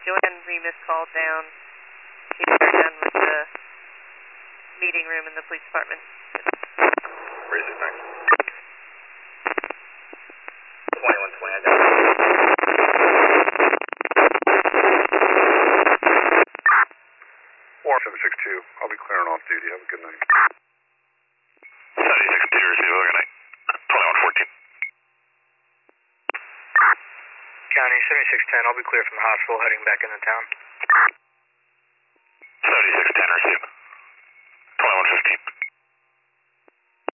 Joanne Remus called down. They're done with the meeting room in the police department. Raise it, thanks. 2120, I got it. 4762, I'll be clearing off duty. Have a good night. 76 receive, have a good night. 2114. County 7610, I'll be clear from the hospital heading back into town.